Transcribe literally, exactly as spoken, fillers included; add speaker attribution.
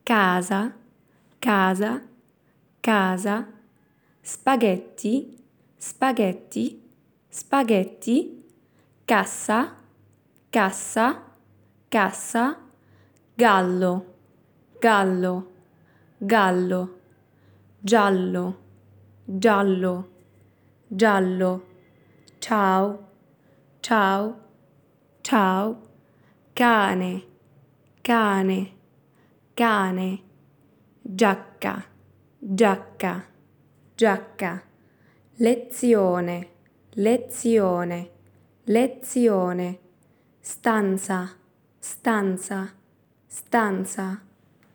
Speaker 1: casa, casa, casa, spaghetti, spaghetti, spaghetti, cassa, cassa, cassa, gallo, gallo, gallo, giallo, giallo, giallo, ciao, ciao, ciao, cane, cane, cane, giacca, giacca, giacca, lezione, lezione, lezione, stanza, stanza, stanza,